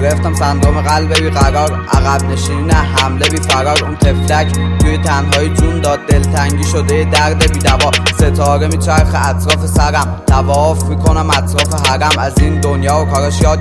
گرفتم سندروم قلب بی قرار، عقب نشینی حمله بی فرار. اون تفلک توی تنهایی جون داد، دلتنگی شده درد بی دوا. ستاره میچرخ اطراف سرم، طواف میکنم اطراف حرم. از این دنیا و کاراش یاد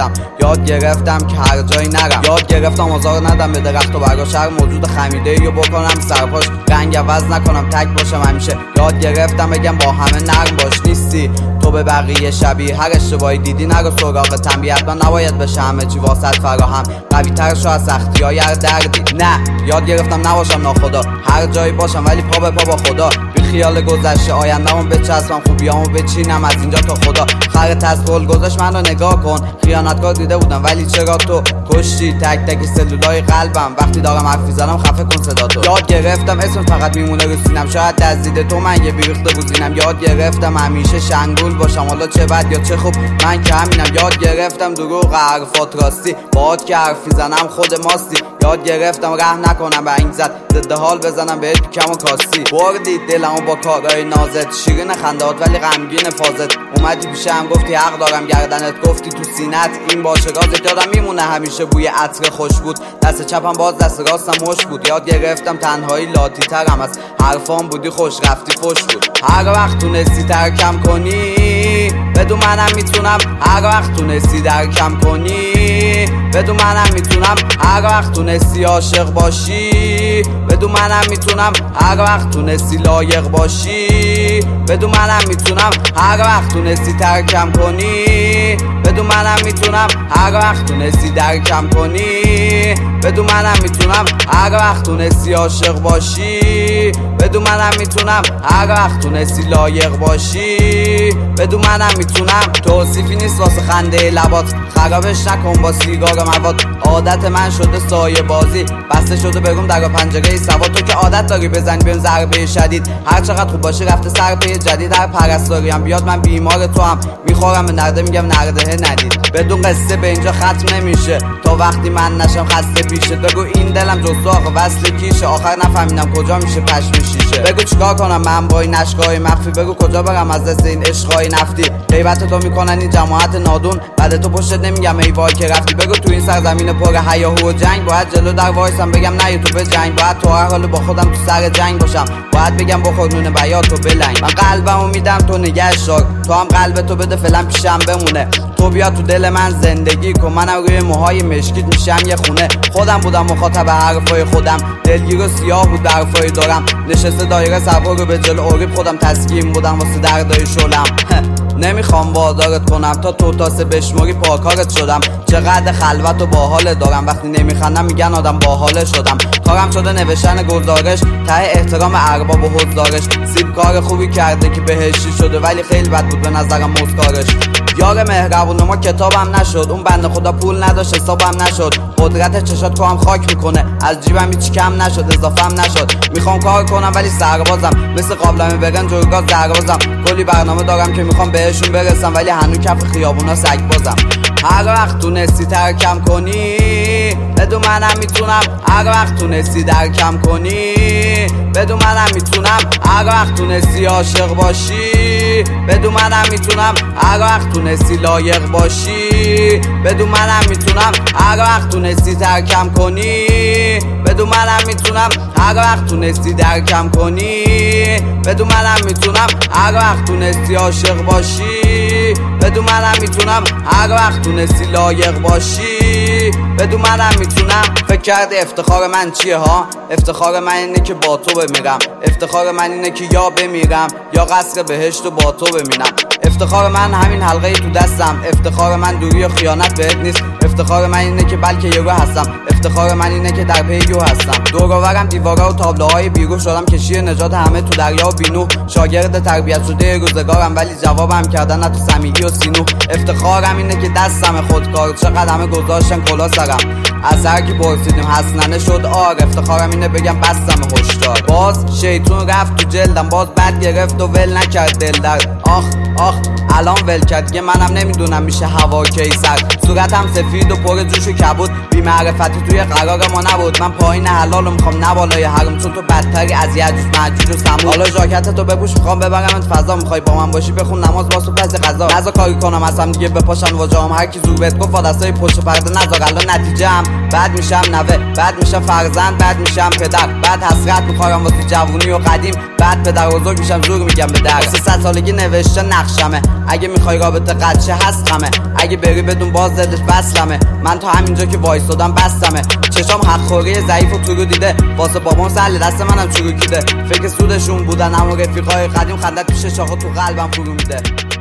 گرفتم که هر جایی نرم. یاد گرفتم آزار ندم به درخت و برگاش، هر موجود خمیده رو بکنم سرپاش. رنگ عوض نکنم تک باشم همیشه. یاد گرفتم بگم با همه نرم باش، نیستی تو به بقیه شبیه. هر اشتباهی دیدی نرو سراغ تنبیه، حتما نباید بشه همه چی واسط فراهم. قوی تر شو از سختی‌های هر دردی. نه یاد گرفتم نباشم ناخدا، هر جایی باشم ولی پا به پا با خدا. بی خیال گذشته آینده‌مو بچسبم، خوبیامو بچینم از اینجا تا خدا. خرت از گل گذاشت منو نگاه کن، خیانتکار دیده بودم ولی چرا تو کشتی تک تک سلولای قلبم. وقتی دارم حرف میزنم خفه کن صدا تو. یاد گرفتم اسم فقط میمونه رو سینم، شاید از دید تو من یه بیریخته گزینم. یاد گرفتم همیشه شنگول باشم، حالا چه بد یا چه خوب من که همینم. یاد گرفتم دروغ حرفات راستی، باهات که حرف میزنم خود ماستی. یاد گرفتم رحم نکنم به این زد، ضد حال بزنم بهت کم و کاستی. بردی دلمو با کارهای نازت، شیرین خندهات ولی غمگین فازت. اومدی پیشم گفتی حق دارم، گردنت گفتی تو سینت این باشه رازت. یادم میمونه همیشه بوی عطر خوش بود، دست چپم باز دست راستم مشت بود. یاد گرفتم تنهایی لاتی ترم، از حرفام بودی خوش رفتی فش بود. هر وقت تونستی ترکم کنی بدون منم میتونم، هر وقت تونستی درکم کنی بدون منم میتونم. هر وقت تونستی عاشق باشی بدون منم میتونم، هر وقت تونستی لایق باشی بدون منم میتونم. هر وقت تونستی ترکم کنی بدون منم میتونم، هر وقت تونستی درکم کنی بدون منم میتونم. هر وقت تونستی عاشق باشی بدون منم میتونم، هر وقت تونستی لایق باشی بدون منم میتونم. توصیفی نیست واسه خنده لبات، خرابش نکن با سیگار مواد. عادت من شده سایه بازی، بسته شده بگم در پنجره سواد. تو که عادت داری بزنی بهم ضربه شدید، هر چقدر خوب باشی رفته سر پی جدید. هر پرستاریم بیاد من بیمار تو هم میخورم به نرده، میگم نرده ندید. بدون قصه به اینجا ختم نمیشه تا وقتی من نشم خسته پیشه. بگو این دلم جز آخه وصل کیشه، آخر نفهمیدم کجا میشه پشم شیشه. بگو چیکار کنم من با این اشکای مخفی، بگو کجا برم از دست این عشقای نفتی. غیبت تو میکنن این جماعت نادون، بعد تو پشت نمیگم ای وای که رفتی. بگو تو این سرزمین پر هیاهو و جنگ باید جلو در وایسم بگم نه تو به جنگ. باید تو هر حال با خودم تو سر جنگ باشم، باید بگم بخور نون بیاتو بلنگ. من قلبمو میدم تو نگهش دار، تو هم قلب تو بده فعلا پیشم بمونه. تو بیا تو دل من زندگی کن، منم روی موهای مشکیت میشم یه خونه. خودم بودم مخاطب حرفای خودم، دلگیر و سیاه بود حرفای دارم. نشسته دایره سبا رو به جلو اوریب، خودم تسکین بودم واسه دردای شلم. نمیخوام وادارت کنم تا تو تاسه بشموری پاکارت شدم. چقدر خلوت و باحال دارم، وقتی نمیخندم میگن آدم باحال شدم. کارم شده نوشتن گزارش، ته احترام ارباب و حضارش. سیب کار خوبی کرده که بهشتی شده ولی خیلی بد بود به نظرم مزکارش. یار مهربون ما کتابم نشد، اون بنده خدا پول نداشت حسابم نشد. قدرت چشات تو هم خاک میکنه، از جیبم هیچ کم نشد اضافم نشد. میخوام کار کنم ولی سربازم، مثل قابلمه برن جرگا زربازم. کلی برنامه دارم که میخوام بهشون برسم ولی هنوز کف خیابونا سگ بازم. هر وقت تونستی ترکم کنی بدون منم میتونم، هر وقت تونستی درکم کنی بدون منم میتونم. هر وقت تونستی عاشق باشی بدون منم میتونم، هر وقت تونستی لایق باشی بدون منم میتونم. هر وقت تونستی ترکم کنی بدون منم میتونم، هر وقت تونستی درکم کنی بدون منم میتونم. هر وقت تونستی عاشق باشی بدون منم میتونم، هر وقت تونستی لایق باشی بدون منم میتونم. فکر کردی افتخار من چیه ها؟ افتخار من اینه که با تو بمیرم، افتخار من اینه که یا بمیرم یا قصر بهشت و با تو ببینم. افتخار من همین حلقه تو دستم، افتخار من دوری و خیانت بهت نیست. افتخار من اینه که بلکه یورو هستم، افتخار من اینه که در پی یو هستم. دور و برم دیوارا و تابلوهای بیرو شدم کشی نجات همه تو دریا و بینو. شاگرد تربیت شده روزگارم ولی جوابم کردن نه تو سمیعی و سینو. افتخارم اینه که دستم خودکار، چقدر همه گذاشتن کلا سرم. از هر کی پرسیدیم حسننه شد آر، افتخارم اینه بگم بستم هشدار. باز شیطون رفت تو جلدم، باز بد گرفت و ول نکرد دل درد. آخ آخ الان ول کرد دیگه، منم نمیدونم میشه هوا کیسر. صورتم سفید و پر جوش و کبود، بی معرفتی توی قرار ما نبود. من پایین حلالو میخوام نه بالای حرام، چون تو بدتری از یجوج ماجوج و ثمود. حالا ژاکت تو بپوش میخوام ببرمت فضا، میخوای با من باشی بخون نماز باز و پس غذا. نذار کاری کنم اصلا دیگه بپاشن واجام، هر کی زور بهت گفت با دستای پشت پرده نذار. الان نتیجه‌ام بعد میشم نوه، بعد میشم فرزند، بعد میشم پدر، بعد حسرت میخوام واسه جوونی و قدیم، بعد پدر بزرگ میشم زور میگم به در. 300 سالگی نوشته نقشمه، اگه میخوای رابطه قدشه هست غمه، اگه بری بدون باز دلت بسلمه. من تا همینجا که وایسادم بستمه، چشام حق خوری ضعیف و تو رو دیده، واسه بابام سل دست منم چروکیده. فکر سودشون بودن اما رفیقای قدیم، خندت پیش شاخه تو قلبم فرو میده.